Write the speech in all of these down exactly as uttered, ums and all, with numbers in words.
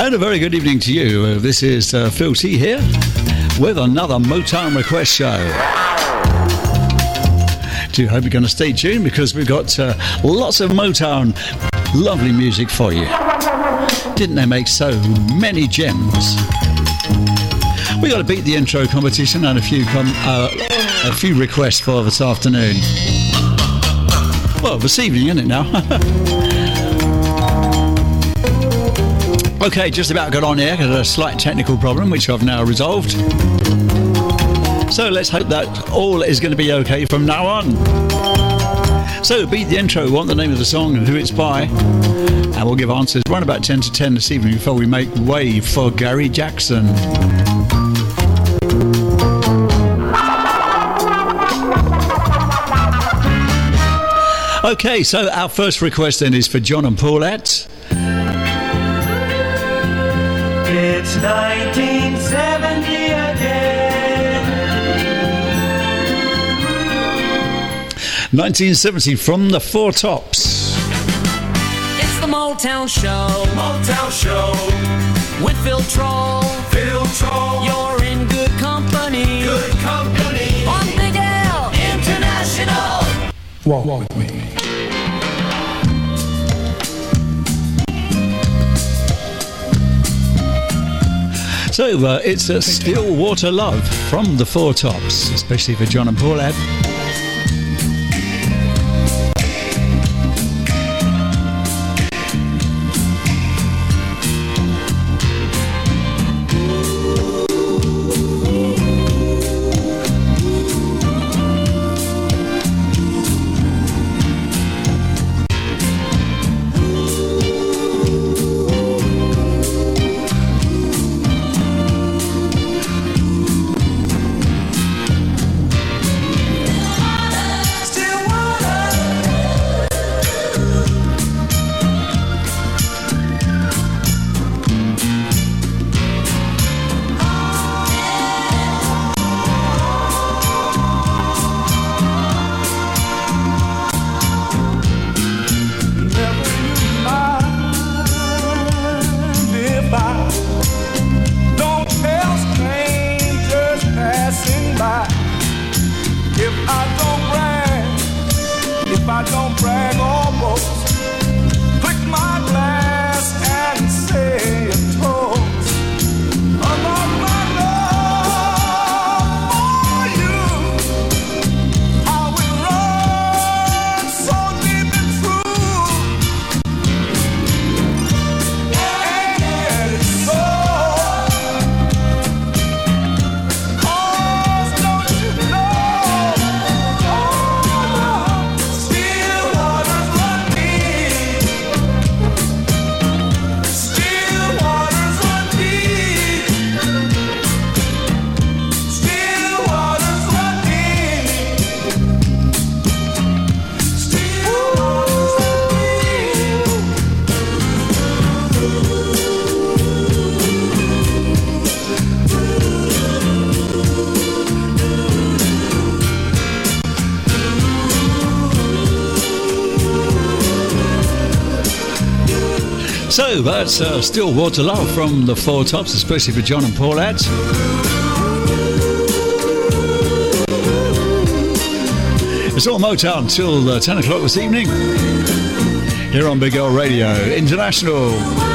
And a very good evening to you. Uh, this is uh, Phil T here with another Motown Request Show. Do hope you're going to stay tuned because we've got uh, lots of Motown, lovely music for you. Didn't they make so many gems? We got to beat the intro competition and a few com- uh, a few requests for this afternoon. Well, this evening, isn't it now? Okay, just about got on here. Got a slight technical problem, which I've now resolved. So let's hope that all is going to be okay from now on. So beat the intro, want the name of the song and who it's by, and we'll give answers around about ten to ten this evening before we make way for Gary Jackson. Okay, so our first request then is for John and Paulette. It's nineteen seventy again. nineteen seventy from the Four Tops. It's the Motown Show. Motown Show. With Phil Troll. Phil Troll. You're in good company. Good company. On Big L International. Walk, walk with me. So uh, it's a Stillwater Love from the Four Tops, especially for John and Paulette. So that's uh, Stillwater Love from the Four Tops, especially for John and Paulette. It's all Motown till uh, ten o'clock this evening here on Big L Radio International.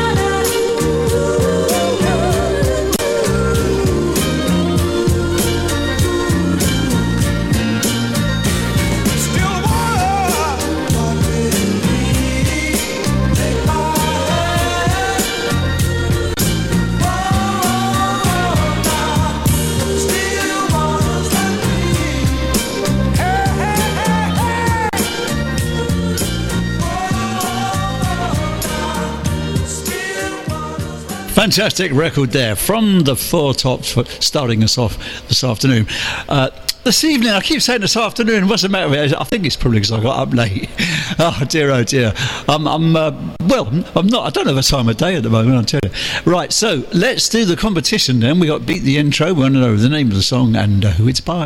Fantastic record there from the Four Tops for starting us off this afternoon. Uh, this evening, I keep saying this afternoon, what's the matter with it? I think it's probably because I got up late. Oh dear, oh dear. Um, I'm, uh, well, I'm not, I don't have a time of day at the moment, I'll tell you. Right, so let's do the competition then. We got beat the intro, we want to know the name of the song and uh, who it's by.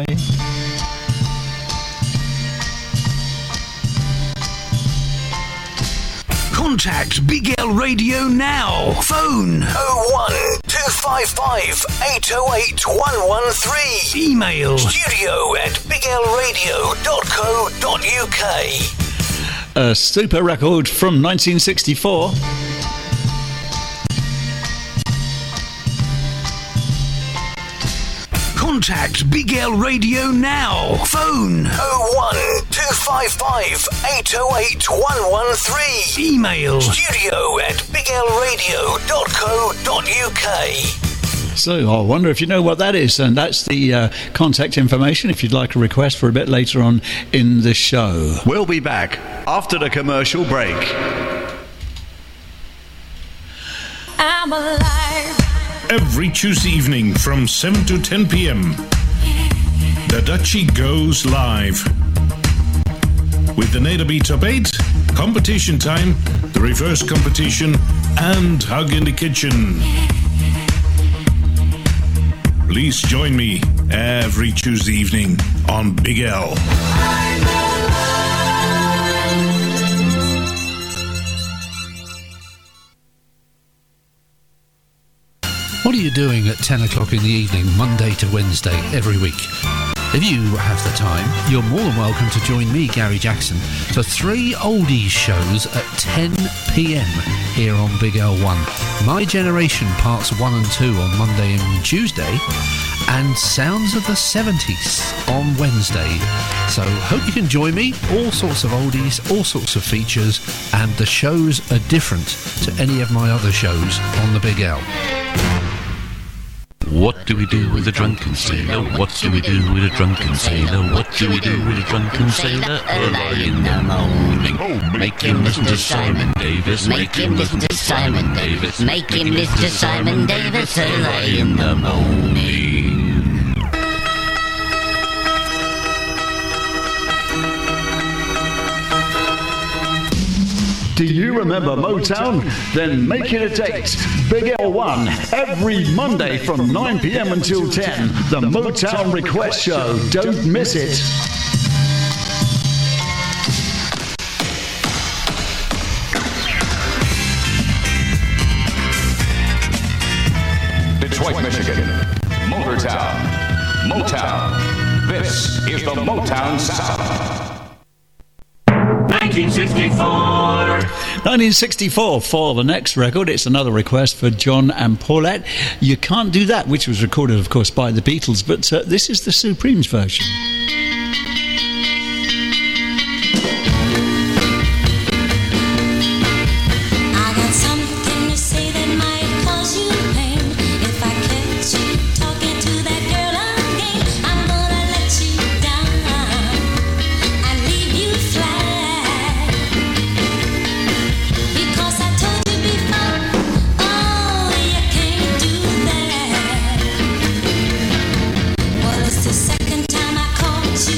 Contact Big L Radio now. Phone oh one two five five eight oh eight one one three. Email Studio at big l radio dot co dot u k. A super record from nineteen sixty-four. Contact Big L Radio now. Phone oh one two five five eight oh eight one one three. Email Studio at big l radio dot co dot u k. So I wonder if you know what that is, and that's the uh, contact information if you'd like a request for a bit later on in the show. We'll be back after the commercial break. I'm alive. Every Tuesday evening from seven to ten p.m. The Dutchie goes live with the Neda Beat Top eight, competition time, the reverse competition, and Hug in the Kitchen. Please join me every Tuesday evening on Big L. What are you doing at ten o'clock in the evening, Monday to Wednesday, every week? If you have the time, you're more than welcome to join me, Gary Jackson, for three oldies shows at ten p.m. here on Big L one. My Generation Parts one and two on Monday and Tuesday, and Sounds of the seventies on Wednesday. So hope you can join me. All sorts of oldies, all sorts of features, and the shows are different to any of my other shows on the Big L. What do we do with a drunken sailor? What do we do with a drunken sailor? What do we do with a drunken sailor? Early in the morning. Make him listen to Simon Davis. Make him listen to Simon Davis. Make him listen to Simon Davis early in the morning. Do you remember Motown? Then make it a date. Big L one, every Monday from nine p.m. until ten. The Motown Request Show. Don't miss it. Detroit, Michigan. Motortown. Motown. This is the Motown sound. nineteen sixty-four. nineteen sixty-four for the next record. It's another request for John and Paulette. You Can't Do That, which was recorded, of course, by the Beatles, but uh, this is the Supremes version. Second time I called you.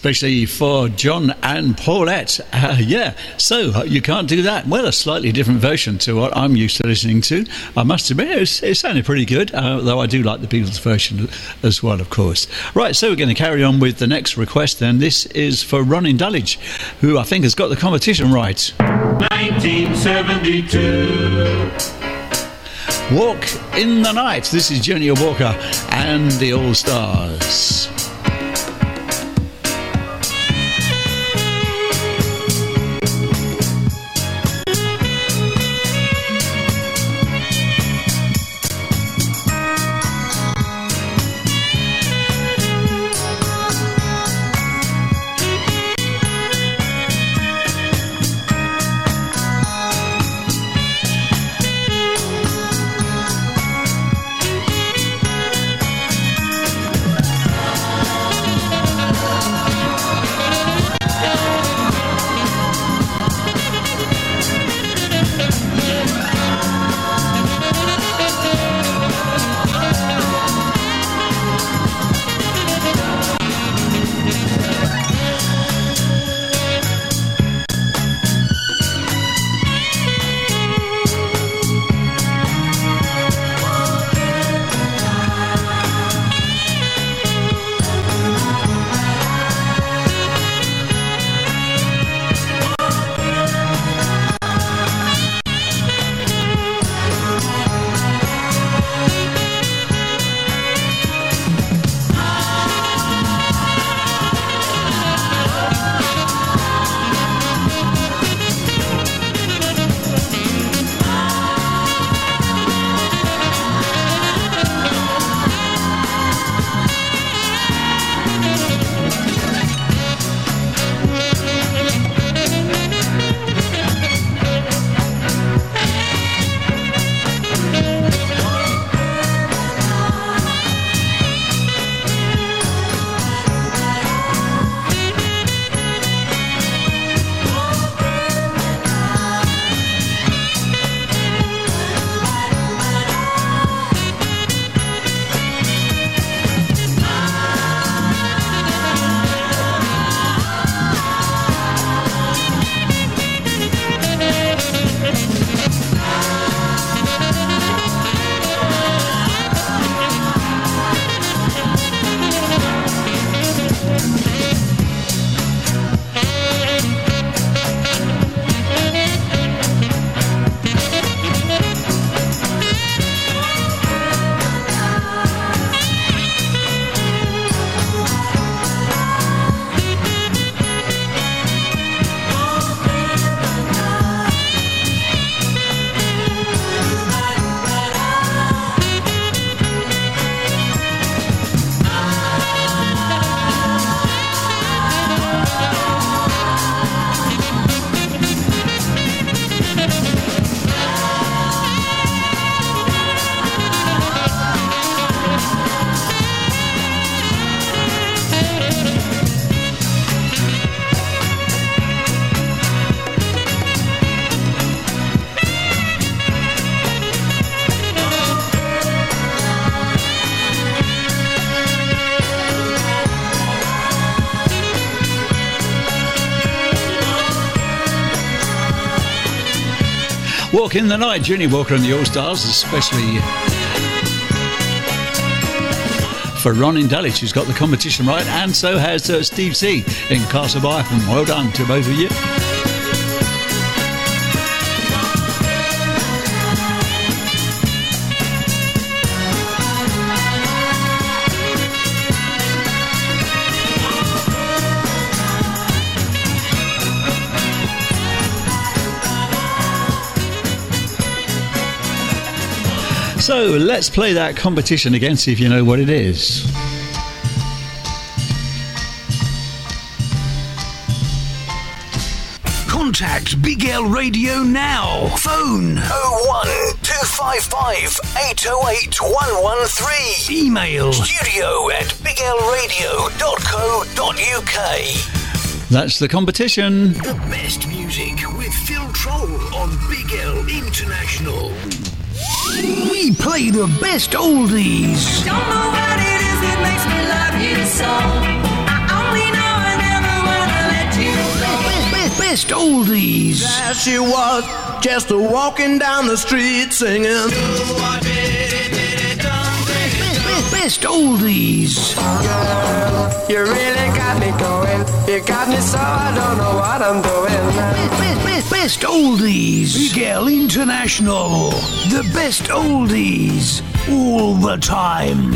especially for John and Paulette. Uh, yeah, so uh, you can't do that. Well, a slightly different version to what I'm used to listening to. I must admit, it, was, it sounded pretty good, uh, though I do like the Beatles version as well, of course. Right, so we're going to carry on with the next request, and this is for Ronnie Dulwich, who I think has got the competition right. nineteen seventy-two. Walk in the Night. This is Junior Walker and the All Stars. Walk in the Night, Junior Walker and the All Stars, especially for Ronnie Dulwich, who's got the competition right, and so has uh, Steve C in Castle Bytham. Well done to both of you. So let's play that competition again, see if you know what it is. Contact Big L Radio now. Phone oh one two five five eight oh eight one one three. Email studio at big l radio dot co dot u k. That's the competition. The best music with Phil Troll on Big L International. We play the best oldies. Don't know what it is that makes me love you so. I only know I never best oldies. There she was, just a walking down the street singing. Best oldies. Girl, you really got me going. You got me so I don't know what I'm doing. Best, best, best oldies. Miguel International. The best oldies. All the time.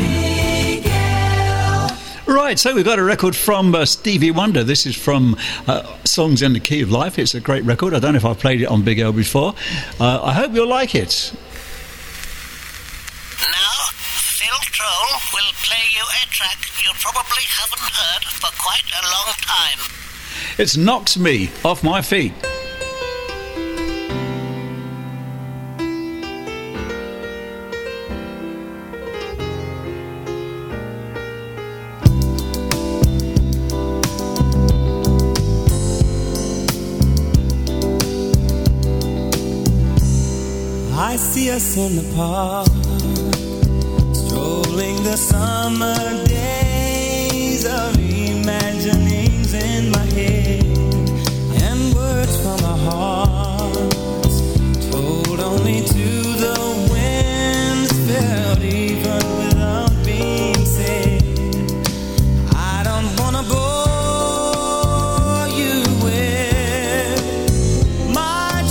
Right, so we've got a record from uh, Stevie Wonder. This is from uh, Songs in the Key of Life. It's a great record. I don't know if I've played it on Big L before. Uh, I hope you'll like it. Now, Phil Troll will play you a track you probably haven't heard for quite a long time. It's Knocks Me Off My Feet. I see us in the park, strolling the summer days of imaginings in my head, and words from our hearts, told only to the winds, felt even without being said. I don't wanna bore you with my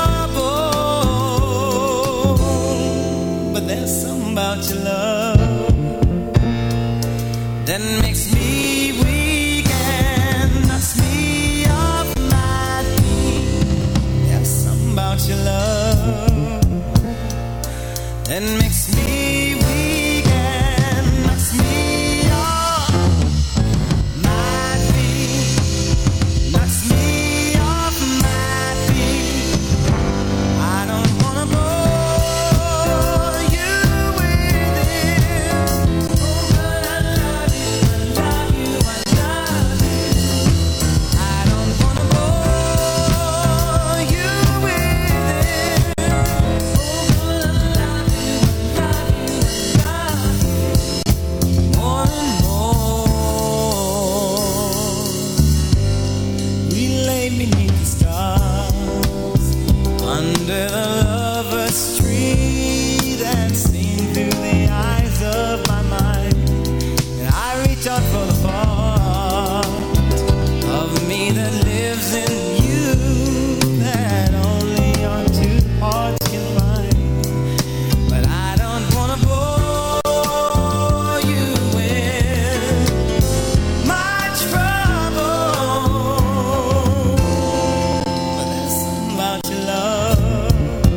trouble, but there's something about your love that makes me weak and knocks me off my feet. There's something about your love that makes me weak and knocks me off my feet. Knocks me off my feet. I don't wanna bore you with it. Oh, but I love you, I love you, I love you. I don't wanna bore you with it. Oh, but I love you, I love you, I love you. More and more, we lay beneath the stars, under the lover's tree that's seen through the eyes of my mind. And I reach out for the part of me that lives in you, that only our two hearts can find. But I don't wanna bore you with my trouble, but there's something about your love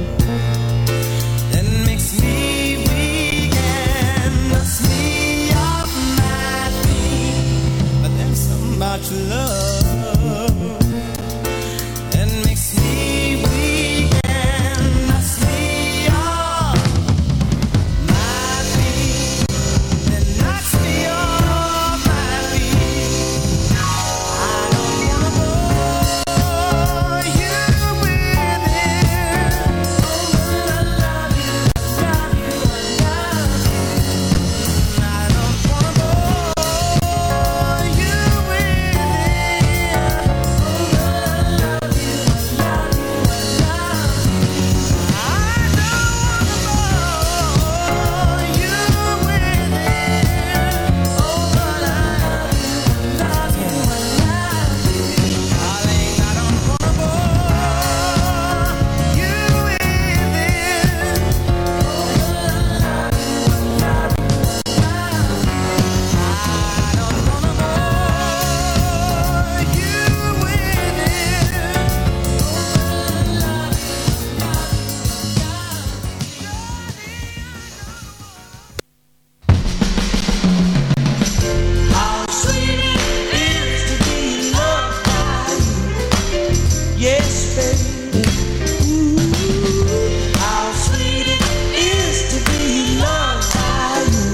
that makes me weak and knocks me off my feet. But there's something about your love that makes me weak and knocks me off my feet. That knocks me off my feet. I don't wanna bore you with it. Oh, but I love you, I love you, I love you. I don't wanna bore you with it. Oh, but I love you, I love you, I love you. I don't wanna bore you with it. Oh, but I love you, I love you, I love you. Darling, I don't wanna bore you with it. Oh, but I love you, I love you, I love you. I don't wanna bore you with it. How sweet it is to be loved by you. Yes, baby. Ooh, how sweet it is to be loved by you.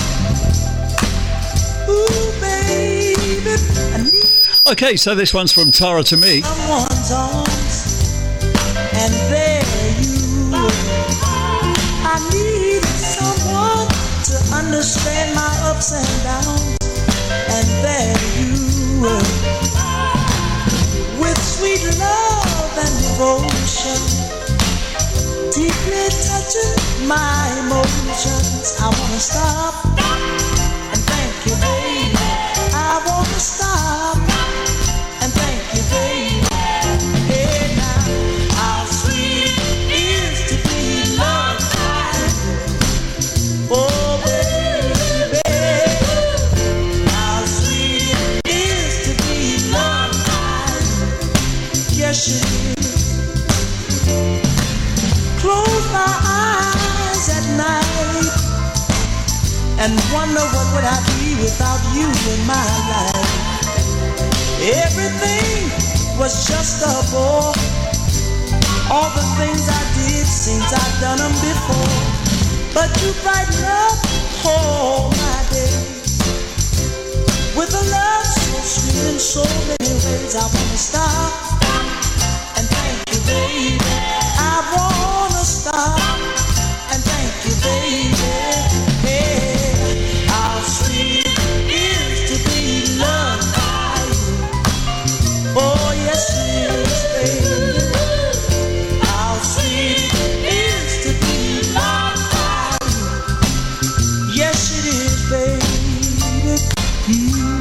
Ooh, baby, I need Okay, so this one's from Tara to me. someone's arms, and there you were. I need someone to understand my ups and downs, and there you were, with sweet love and devotion, deeply touching my emotions. I wanna stop and thank you, baby. I wanna stop and thank you, baby. Hey now, how sweet it is to be loved by you. Oh baby, how sweet it is to be loved by you. Yes it is. Close my eyes at night and wonder what would I be without you in my life. Everything was just a bore. All the things I did seems I've done them before. But you brighten up all my day with a love so sweet in so many ways. I wanna stop and thank you, baby. I wanna stop and thank you, baby. Hey, how sweet it is to be loved by you. Oh yes it is, baby. How sweet it is to be loved by you. Yes it is, baby. Mm.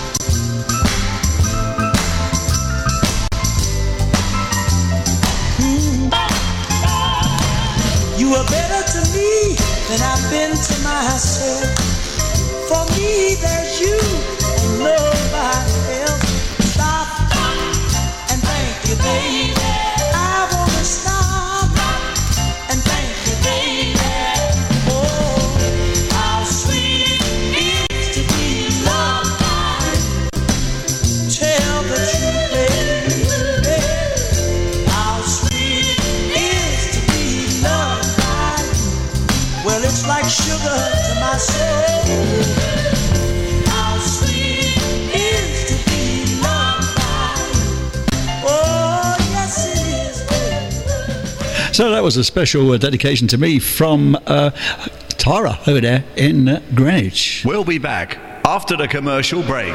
You are better to me than I've been to myself. For me, there's you and nobody else. Stop and thank you, baby. I wanna stop and thank you, baby. Oh, how sweet it is to be loved by you. Tell the truth, baby. How sweet it is to be loved by you. Well, it's like sugar to my soul. How sweet it is to be loved by you. Oh, yes it is. So that was a special uh, dedication to me from uh, Tara over there in uh, Greenwich. We'll be back after the commercial break.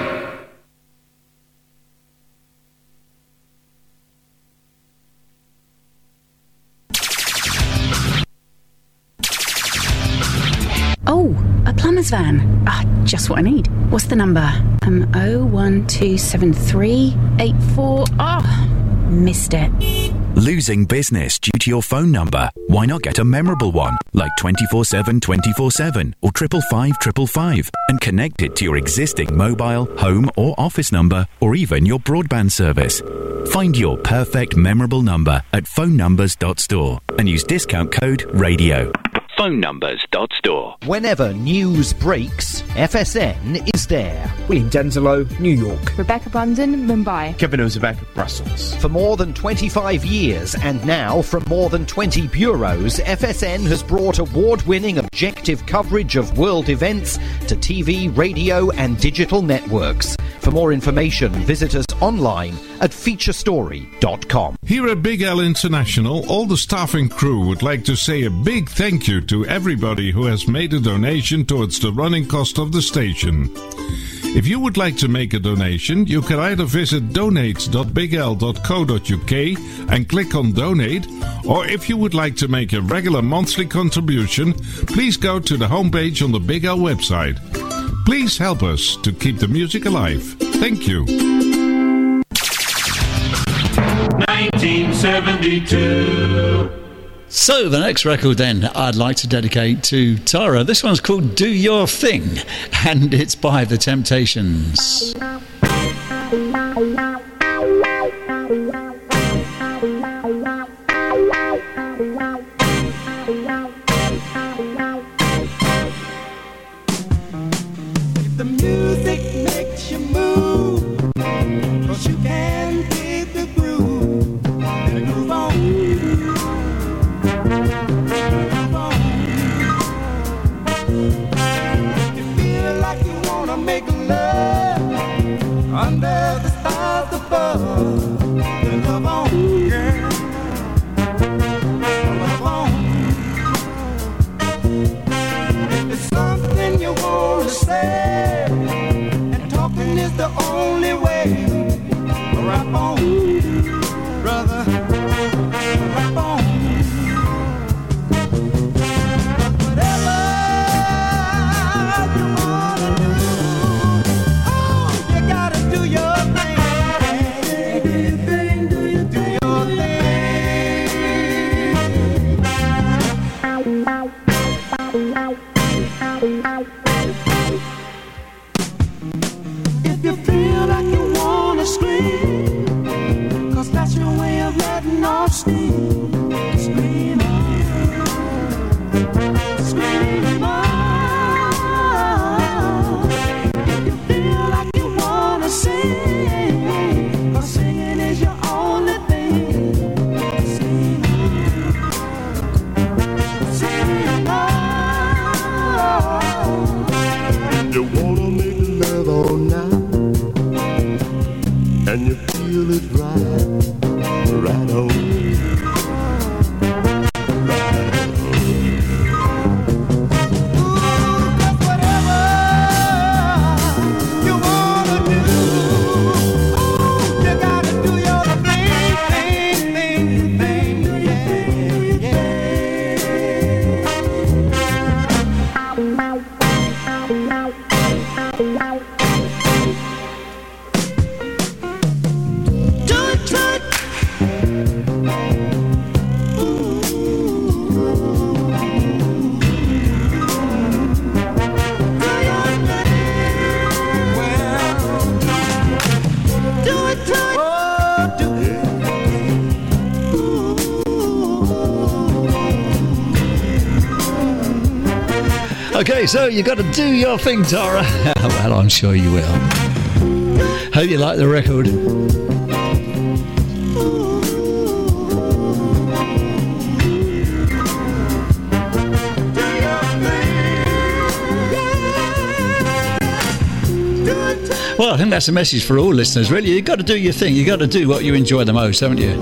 Oh, a plumber's van. Ah, just what I need. What's the number? Um, oh one two seven three eight four. Ah, missed it. Losing business due to your phone number? Why not get a memorable one, like twenty-four seven twenty-four seven or triple five triple five, and connect it to your existing mobile, home or office number, or even your broadband service. Find your perfect memorable number at phone numbers dot store and use discount code RADIO. phone numbers dot store. Whenever news breaks, F S N is there. William Denzelo, New York. Rebecca Bunden, Mumbai. Kevin Ozebek, Brussels. For more than twenty-five years, and now from more than twenty bureaus, F S N has brought award-winning objective coverage of world events to T V, radio and digital networks. For more information, visit us online at feature story dot com. Here at Big L International, all the staff and crew would like to say a big thank you to everybody who has made a donation towards the running cost of the station. If you would like to make a donation, you can either visit donate dot big l dot co dot u k and click on donate, or if you would like to make a regular monthly contribution, please go to the homepage on the Big L website. Please help us to keep the music alive. Thank you. nineteen seventy-two. So the next record then I'd like to dedicate to Tara. This one's called Do Your Thing, and it's by The Temptations. The music makes you move, 'cause you can dig the groove and move on. Move on. You feel like you wanna make love under the stars above. Then love on, girl. Love on. If it's something you wanna say, and talking is the only way. Rap on. of letting off steam. Scream on, scream on. If you feel like you wanna sing, 'cause singing is your only thing. Sing on, sing on. You wanna make love all night, and you feel it right, right on. Okay, so you got to do your thing, Tara. Well, I'm sure you will. Hope you like the record. Well, I think that's a message for all listeners, really. You've got to do your thing. You've got to do what you enjoy the most, haven't you?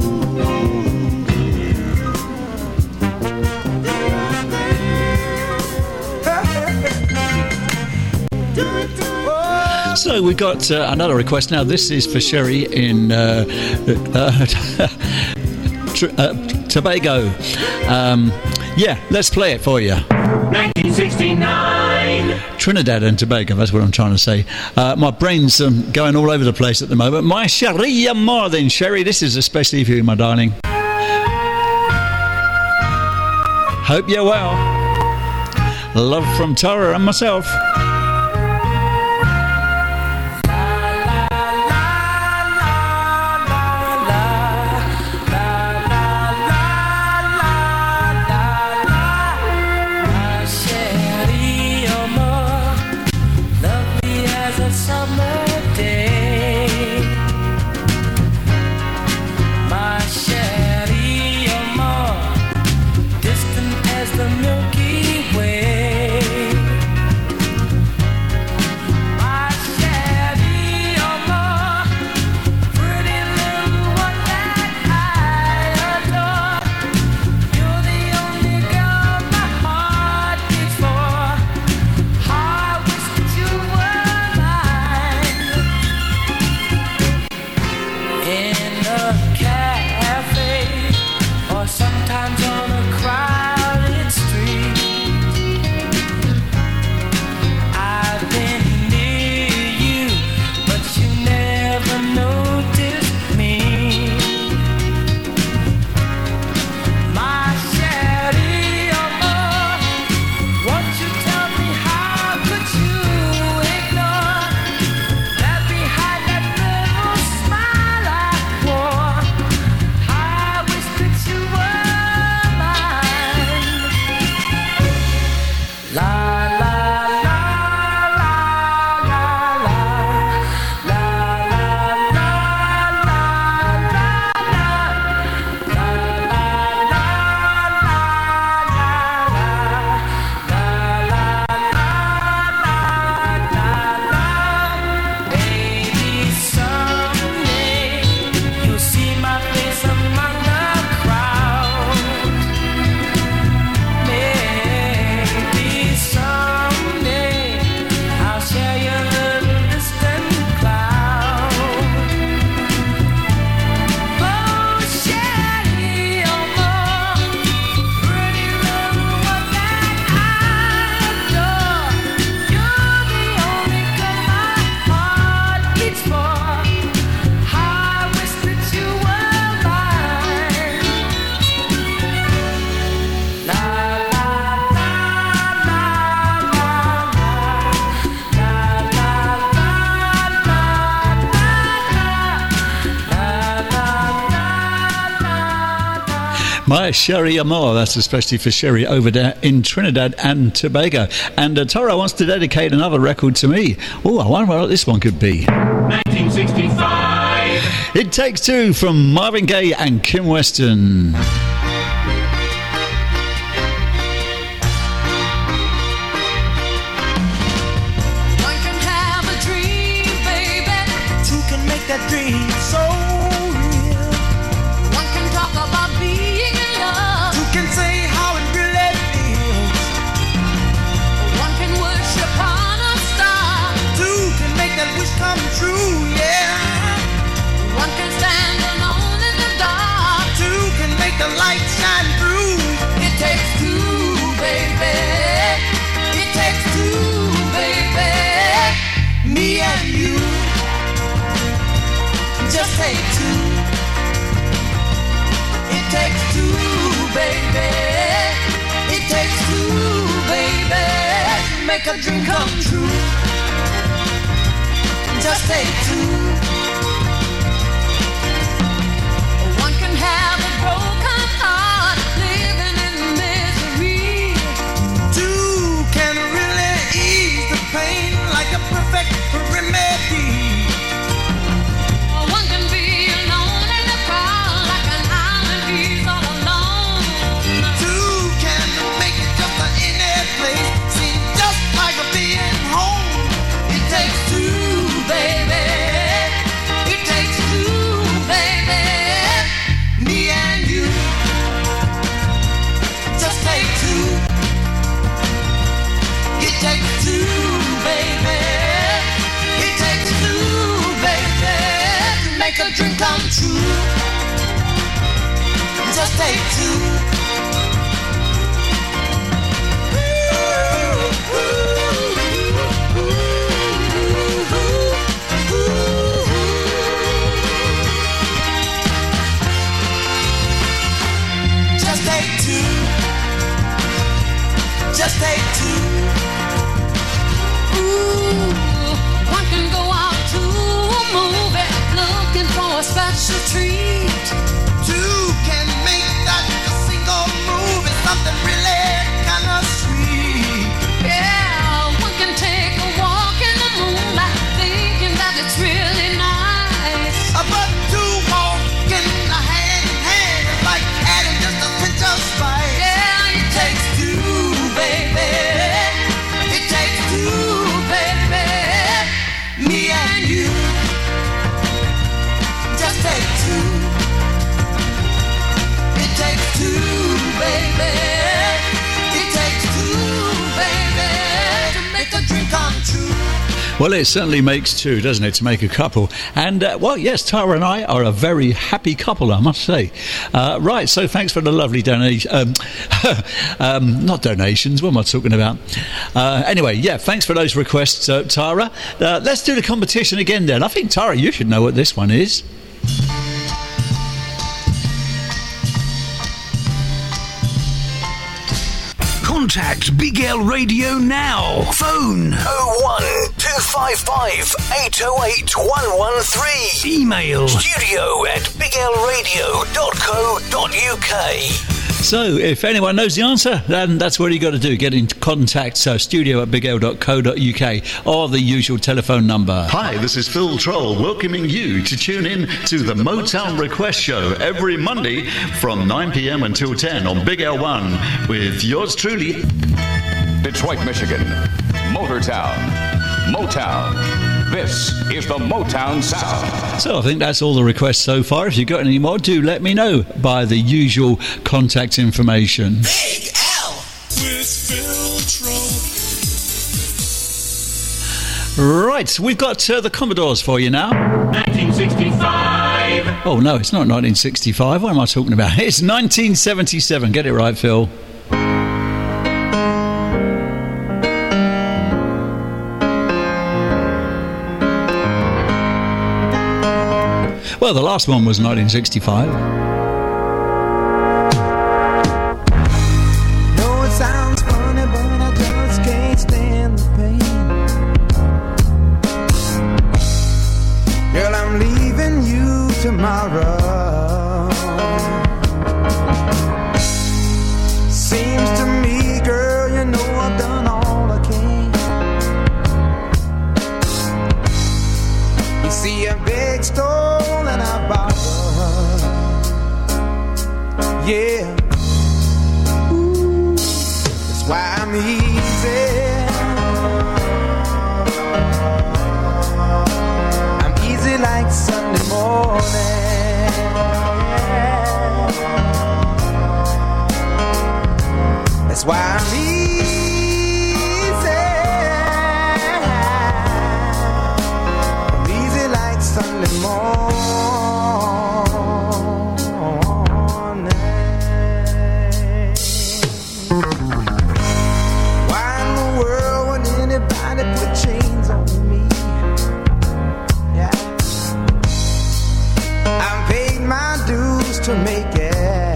So we've got uh, another request now. This is for Sherry in uh, uh, Tr- uh, Tobago. Um, yeah, let's play it for you. nineteen sixty-nine. Trinidad and Tobago, that's what I'm trying to say. Uh, my brain's um, going all over the place at the moment. My Sherry more than Sherry. This is especially for you, my darling. Hope you're well. Love from Tara and myself. Distant as the Milky Way. My Sherry Amor, that's especially for Sherry over there in Trinidad and Tobago. And uh, Toro wants to dedicate another record to me. Oh, I wonder what this one could be. nineteen sixty-five. It Takes Two from Marvin Gaye and Kim Weston. That dream so real. One can talk about being in love. Two can say how it really feels. One can wish upon a star. Two can make that wish come true, yeah. One can stand alone in the dark. Two can make the light shine through. It takes two, baby. It takes two, baby. Me and you. Just take two. It takes two, baby. It takes two, baby. Make a dream come true. Just take two. One can have a broken heart, living in misery. Two can really ease the pain like a perfect remedy. Make a dream come true. Just take two. Just take two. Just take two. Ooh, one can go out to a movie looking for a special treat. Two can make that a single movie something really kind of sweet. Yeah, one can take a walk in the moonlight thinking that it's really nice. But two walking hand in hand is like adding just a pinch of spice. Yeah, it takes two, baby. It takes two, baby. Me and you. Just take two. It takes two, baby. It takes two, baby, to make a dream come true. Well, it certainly makes two, doesn't it, to make a couple? And, uh, well, yes, Tara and I are a very happy couple, I must say. Uh, right, so thanks for the lovely donation. Um, um, not donations, what am I talking about? Uh, anyway, yeah, thanks for those requests, uh, Tara. Uh, let's do the competition again, then. I think, Tara, you should know what this one is. Contact Big L Radio now. Phone oh one two five five eight oh eight one one three. Email studio at big l radio dot co dot u k. So, if anyone knows the answer, then that's what you got to do. Get in contact, so studio at big l dot co dot u k, or the usual telephone number. Hi, this is Phil Troll welcoming you to tune in to the Motown Request Show every Monday from nine p.m. until ten on Big L one with yours truly, Detroit, Michigan, Motortown, Motown. This is the Motown Sound. So I think that's all the requests so far. If you've got any more, do let me know by the usual contact information. Big L with Phil Troll. Right, we've got uh, the Commodores for you now. nineteen sixty-five. Oh no, it's not nineteen sixty-five. What am I talking about? It's nineteen seventy-seven. Get it right, Phil. Well, the last one was nineteen sixty-five. No, it sounds funny, but I just can't stand the pain. Girl, I'm leaving you tomorrow. yeah. Ooh, that's why I'm easy. I'm easy like Sunday morning. That's why I'm easy. I'm easy like Sunday morning. Why in the world would anybody put chains on me? Yeah, I paid my dues to make it.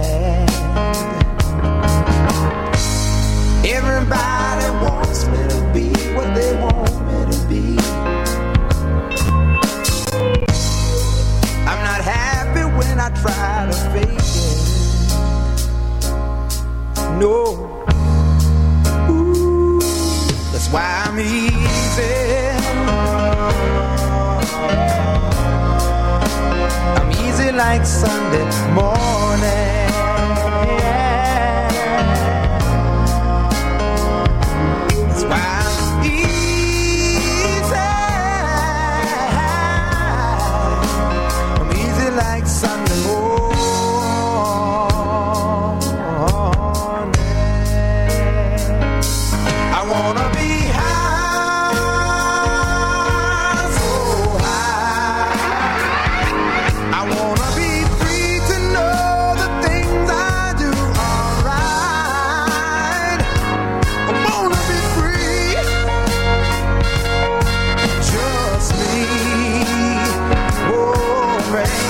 Everybody wants me to be what they want me to be. I'm not happy when I try to fake it. No. Ooh, that's why I'm easy. I'm easy like Sunday morning. Like Sunday morning, I wanna be high, so high. I wanna be free to know the things I do are right. I wanna be free, just me, oh man.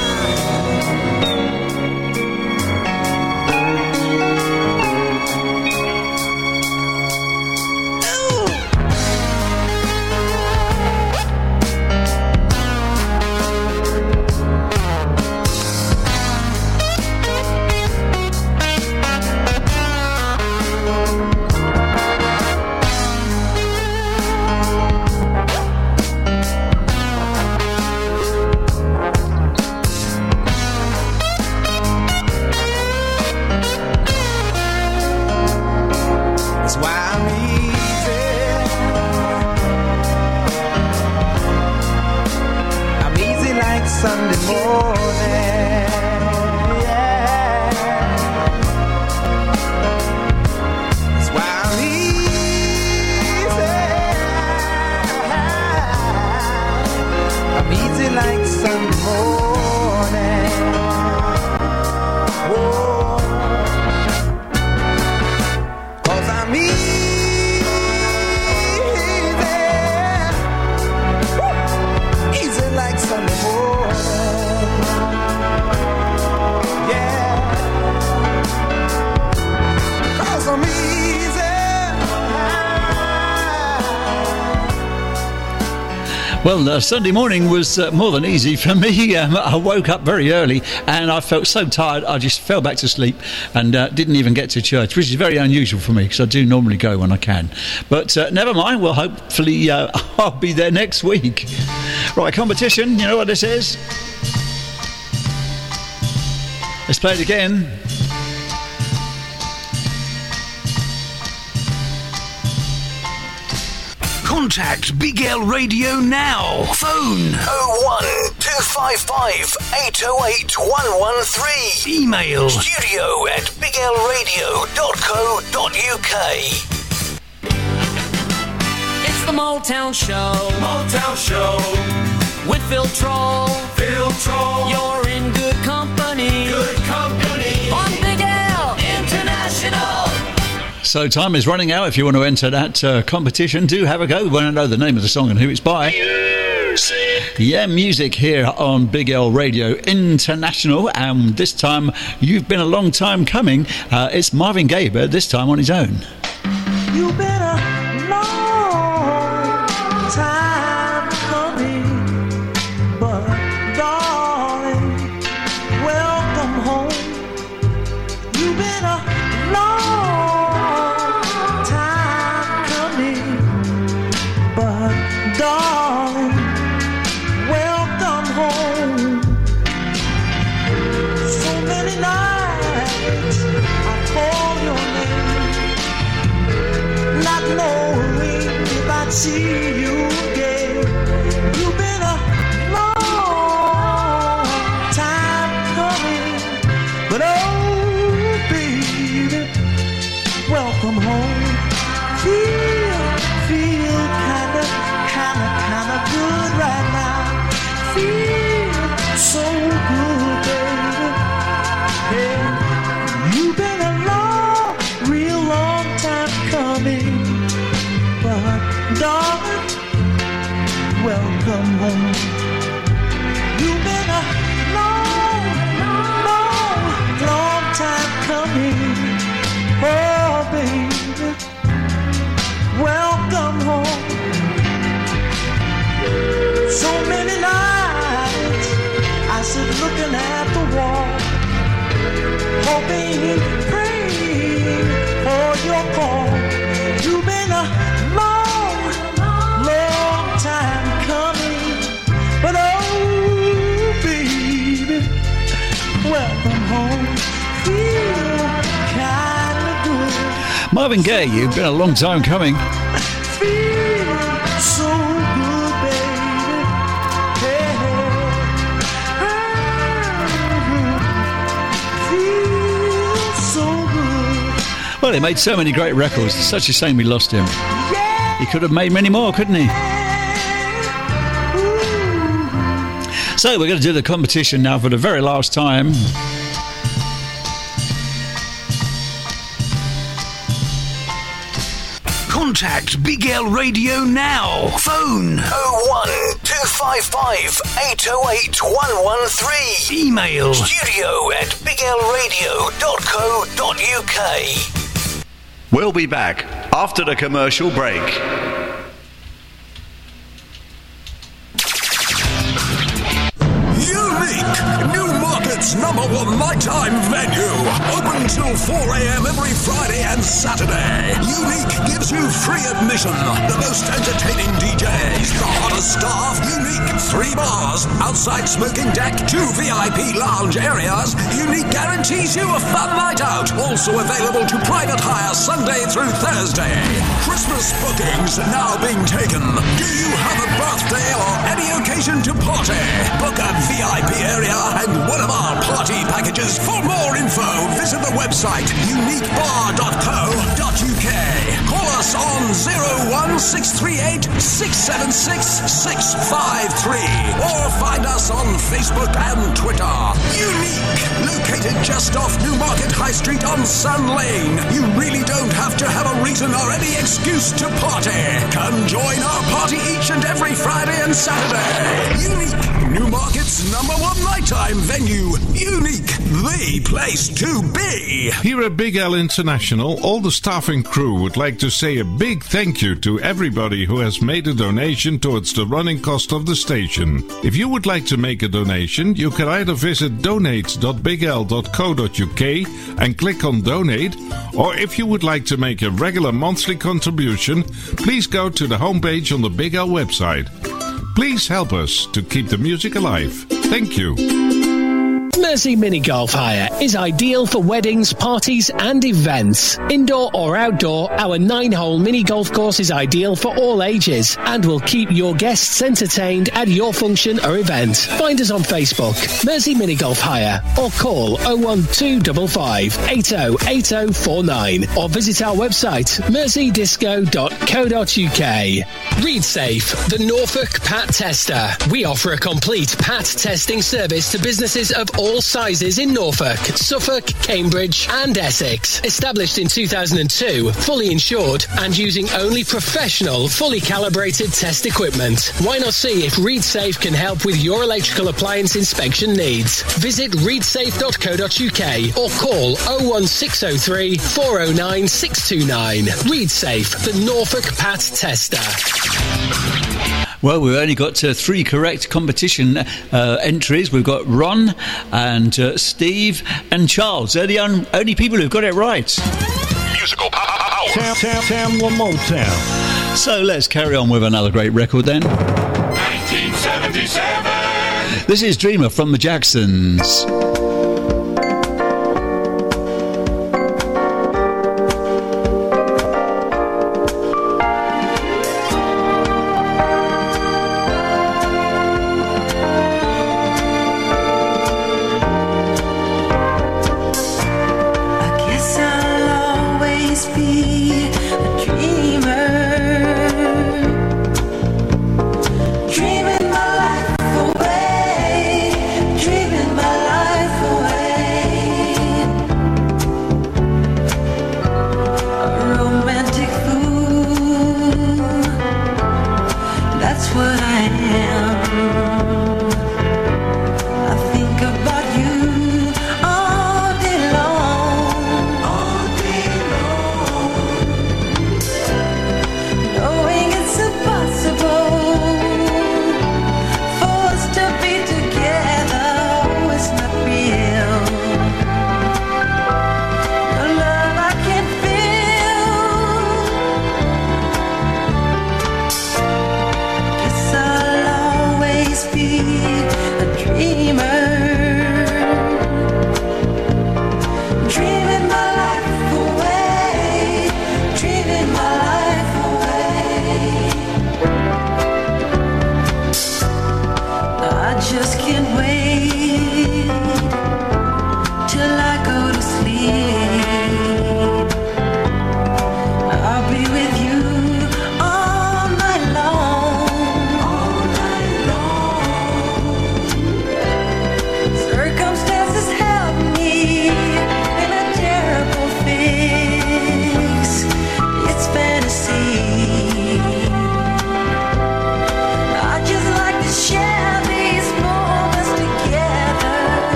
Sunday morning, yeah. That's why I'm easy. I'm easy like Sunday morning. Oh, 'cause I'm easy, Woo. Easy like Sunday morning. Well, uh, Sunday morning was uh, more than easy for me. Um, I woke up very early and I felt so tired I just fell back to sleep and uh, didn't even get to church, which is very unusual for me because I do normally go when I can. But uh, never mind, well, hopefully uh, I'll be there next week. Right, competition, you know what this is? Let's play it again. Contact Big L Radio now. Phone oh one two five five eight oh eight one one three. Email studio at big l radio dot co dot u k. It's the Motown Show. Motown Show. With Phil Troll. Phil Troll. You're in good company. Good company. On Big L International. So time is running out. If you want to enter that uh, competition, do have a go. We want to know the name of the song and who it's by. Music. Yeah, music here on Big L Radio International. And this time, you've been a long time coming. Uh, it's Marvin Gaye, but this time on his own. You've been a long time coming, but darling, welcome home. You've been a long time coming, but darling, welcome home. So many nights night I call your name, not knowing if I'd see you again. You've been a long time coming, but oh baby, welcome home. Feel, feel kinda, kinda, kinda good right now. Feel so good, baby. Yeah, you've been a long, real long time coming, but darling, welcome home. You've been a long, long, long time coming, oh baby, welcome home. So many nights I sit looking at the wall, hoping, praying for your call. You've been a long, long time coming, but oh baby, welcome home. Feel kinda good. Marvin Gaye, you've been a long time coming. Feel so good, baby. Hey, feel so good. Well, he made so many great records. It's such a shame we lost him. He could have made many more, couldn't he? So we're going to do the competition now for the very last time. Contact Big L Radio now. Phone oh one two five five eight oh eight one one three. Email studio at big l radio dot co dot u k. We'll be back after the commercial break. Unique, Newmarket's number one nighttime venue. Open till four a.m. every Friday and Saturday. Unique gives you free admission. The most entertaining D Js, the hottest staff. Unique, three bars, outside smoking deck, two V I P lounge areas. Unique guarantees you a fun night out. Also available to private hire Sunday through Thursday. Christmas bookings are now being taken. Do you have a birthday or any occasion to party? Book a V I P area and one of our party packages. For more info, visit the website unique bar dot co dot u k. Call us on oh one six three eight six seven six six five three or find us on Facebook and Twitter. Unique, located just off Newmarket High Street on Sun Lane. You really don't have to have a reason or any excuse to party. Come join our party each and every Friday and Saturday. Unique, Newmarket's number one nighttime venue. Unique, the place to be. Here at Big L International, all the staff and crew would like to say a big thank you to everybody who has made a donation towards the running cost of the station. If you would like to make a donation, you can either visit donate dot big l dot co dot u k and click on donate, or if you would like to make a regular monthly contribution, please go to the homepage on the Big L website. Please help us to keep the music alive. Thank you. Mersey Mini Golf Hire is ideal for weddings, parties and events. Indoor or outdoor, our nine-hole mini golf course is ideal for all ages and will keep your guests entertained at your function or event. Find us on Facebook, Mersey Mini Golf Hire, or call oh one two five five eight oh eight oh four nine or visit our website, mersey disco dot co dot u k. ReadSafe, the Norfolk Pat Tester. We offer a complete Pat testing service to businesses of all sizes in Norfolk, Suffolk, Cambridge and Essex. Established in two thousand two, fully insured and using only professional, fully calibrated test equipment. Why not see if ReadSafe can help with your electrical appliance inspection needs? Visit read safe dot co dot u k or call oh one six oh three four oh nine six two nine. ReadSafe, the Norfolk Pat Tester. Well, we've only got uh, three correct competition uh, entries. We've got Ron and uh, Steve and Charles. They're the un- only people who've got it right. Musical power. Tam, tam, tam, Motown. So let's carry on with another great record then. nineteen seventy-seven. This is Dreamer from the Jacksons.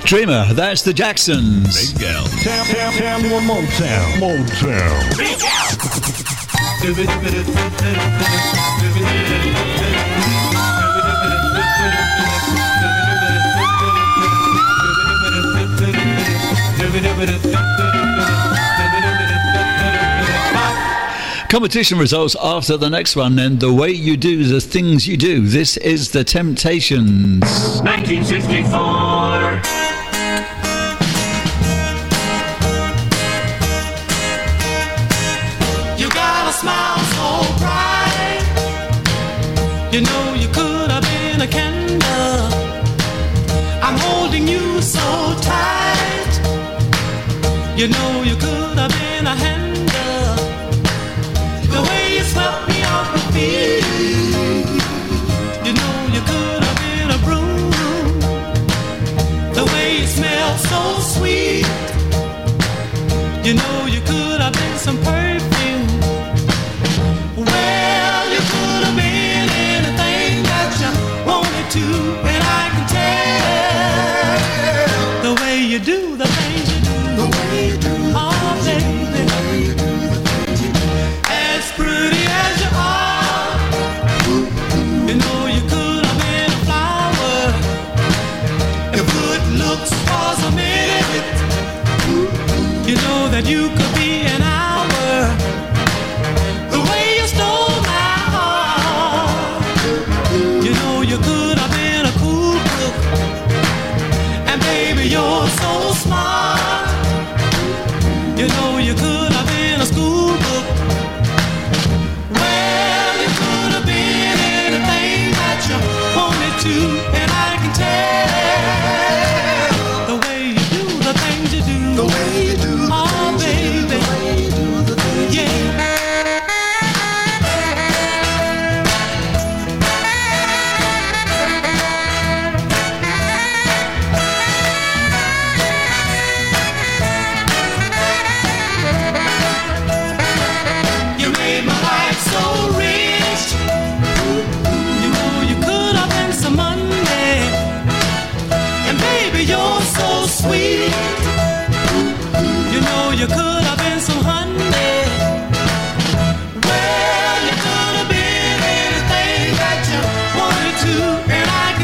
Dreamer, that's the Jacksons. Big L. Town, town, town, Motown. Motown. Big Competition results after the next one, and the way you do the things you do. This is the Temptations. nineteen sixty-four. You got a smile so bright. You know you could have been a candle. I'm holding you so tight. You know you could have been a handle. The way you swept me off my feet. You know you could have been a broom. The way you smell so sweet. You know you could have been some perfume. Well, you could have been anything that you wanted to, and I can tell the way you do the things you do. The way you do the oh, baby. The way you do the things you do. As pretty as you are, you know you could have been a flower. If good looks was a minute, you know that you could be an hour. The way you stole my heart, you know you could have been a cool cook. And baby, you're so smart. You know you could have been a school book. Well, you could have been anything that you wanted to, and I can tell the way you do the things you do. The way you do the oh, things baby. You do. The way you do the things yeah. you do. You made my life so rich. You know you could have been some Monday. And baby, you're so sweet. You know you could have been some honey. Well, you could have been anything that you wanted to, and I can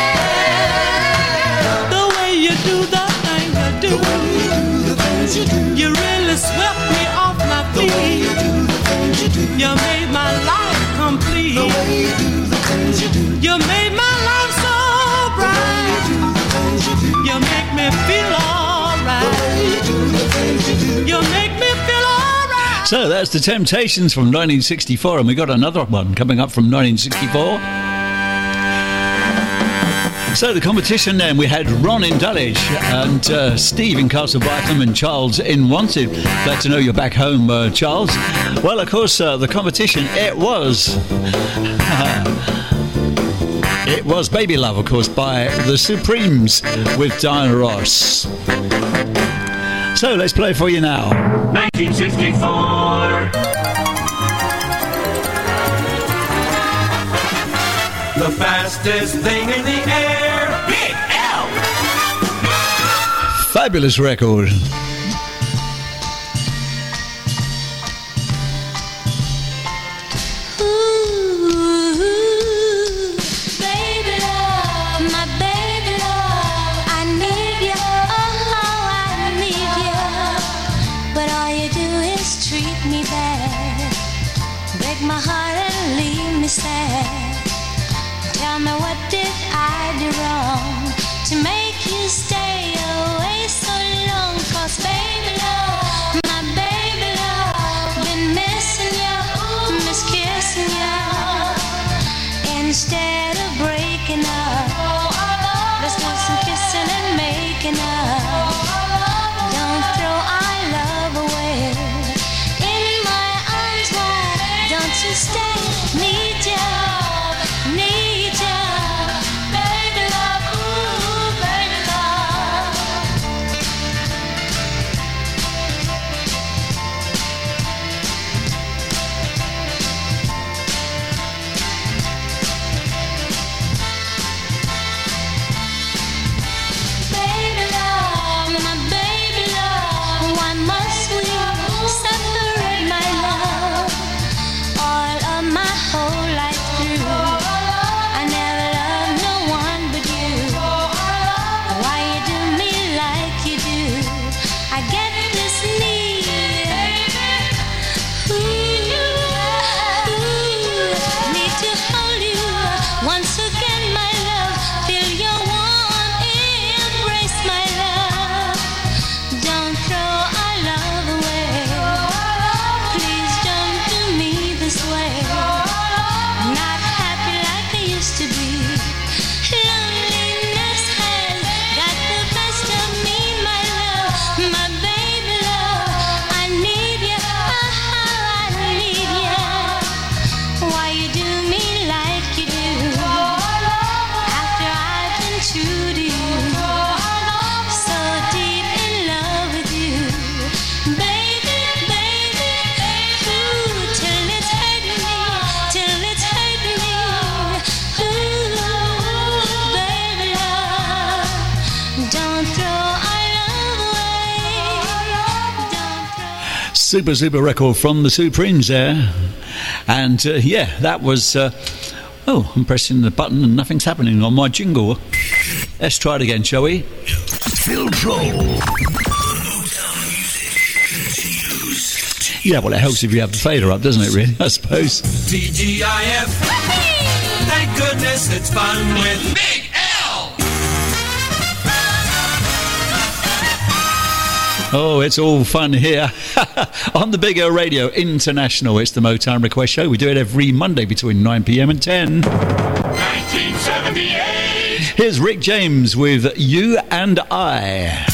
tell the way you do the things you do. The way you do the things you do. You really swept me off my feet. The way you do the things you do. You made my life complete. The way you do the things you do. You made my life so bright. The way you do the things you do. You make me feel alright. The way you do the things you do. You make me feel alright. So that's the Temptations from nineteen sixty-four, and we got another one coming up from nineteen sixty-four. So the competition then, we had Ron in Dulwich and uh, Steve in Castle Blytham and Charles in Wanted. Glad to know you're back home, uh, Charles. Well, of course, uh, the competition, it was... it was Baby Love, of course, by the Supremes with Diana Ross. So let's play for you now. nineteen sixty-four. The fastest thing in the air. Big L. Fabulous record. Baby love, my baby love, I need you, oh how I need you. But all you do is treat me bad, break my heart and leave me sad. Tell me, what did I do wrong to make you stay away so long? 'Cause baby love, my baby love, been missing you, miss kissing you. Instead of breaking up, let's do some kissing and making up. Don't throw our love away. In my arms, why don't you stay? Need you, need you, baby love, ooh, baby love. Baby love. Super, super record from the Supremes there. And uh, yeah, that was... Uh, oh, I'm pressing the button and nothing's happening on my jingle. Let's try it again, shall we? Phil Troll. Yeah, well, it helps if you have the fader up, doesn't it, really, I suppose? T G I F. Thank goodness it's fun with Big L. Oh, it's all fun here on the Big L Radio International. It's the Motown Request Show. We do it every Monday between nine p.m. and ten. nineteen seventy-eight. Here's Rick James with You and I.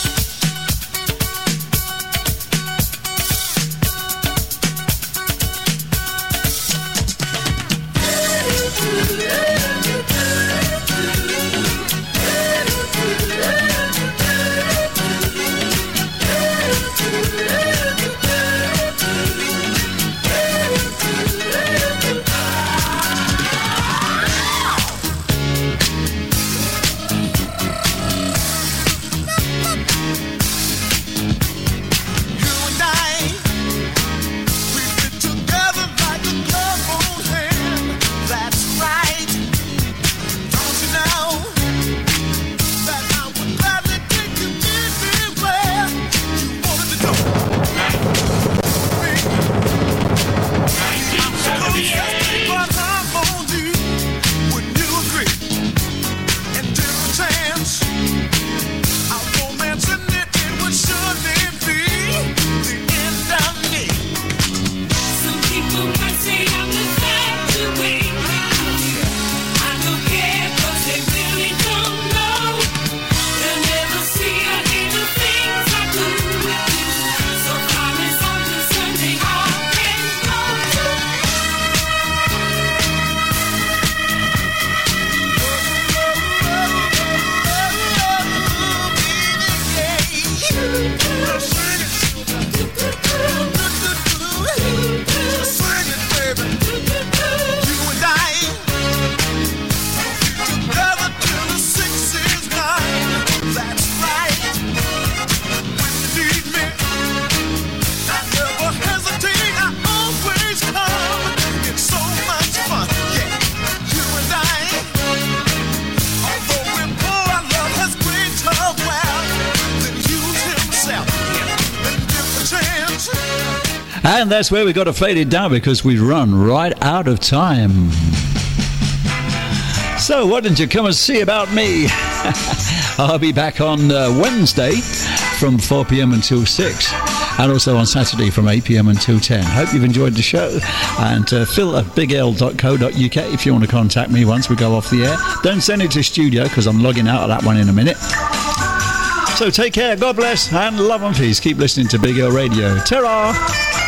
And that's where we got to fade it down because we've run right out of time. So why don't you come and see about me? I'll be back on uh, Wednesday from four p.m. until six. And also on Saturday from eight p.m. until ten. Hope you've enjoyed the show. And uh, phil at big l dot co dot u k if you want to contact me once we go off the air. Don't send it to studio because I'm logging out of that one in a minute. So take care, God bless, and love and peace. Keep listening to Big L Radio. Ta-ra!